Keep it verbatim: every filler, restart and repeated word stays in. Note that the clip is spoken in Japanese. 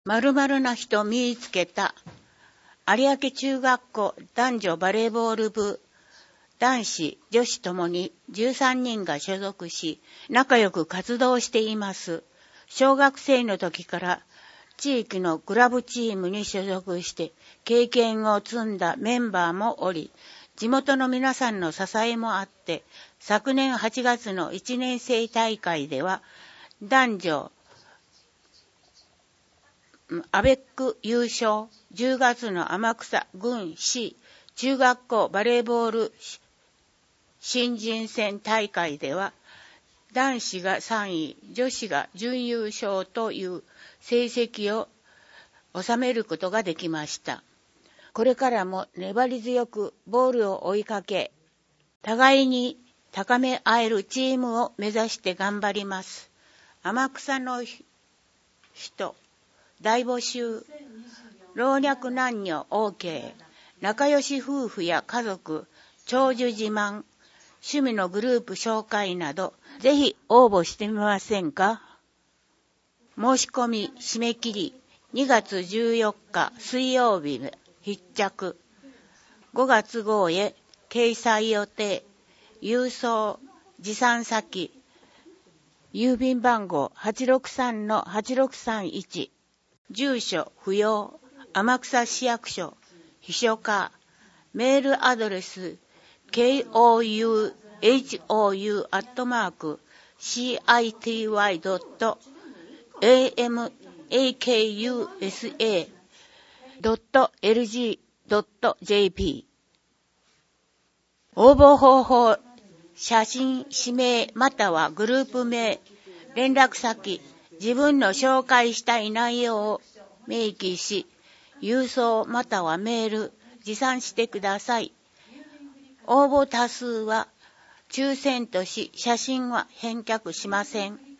〇〇な人見つけた。有明中学校男女バレーボール部、男子、女子ともにじゅうさんにんが所属し、仲良く活動しています。小学生の時から地域のクラブチームに所属して経験を積んだメンバーもおり、地元の皆さんの支えもあって、昨年はちがつのいちねん生大会では、男女アベック優勝、じゅうがつの天草郡市中学校バレーボール新人戦大会では、男子がさんい、女子が準優勝という成績を収めることができました。これからも粘り強くボールを追いかけ、互いに高め合えるチームを目指して頑張ります。天草の人、大募集、老若男女 OK、仲良し夫婦や家族、長寿自慢、趣味のグループ紹介など、ぜひ応募してみませんか。申し込み締め切りにがつじゅうよっか水曜日必着。ごがつ号へ掲載予定。郵送持参先郵便番号 はちろくさんのはちろくさんいち、住所不要、天草市役所秘書課、メールアドレス ケーオーユーエイチオーユー アットマーク シーアイティーワイ ドット エーエムエーケーユーエスエー ドット エルジー ドット ジェーピー。応募方法、写真、氏名またはグループ名、連絡先、自分の紹介したい内容を明記し、郵送またはメール、持参してください。応募多数は抽選とし、写真は返却しません。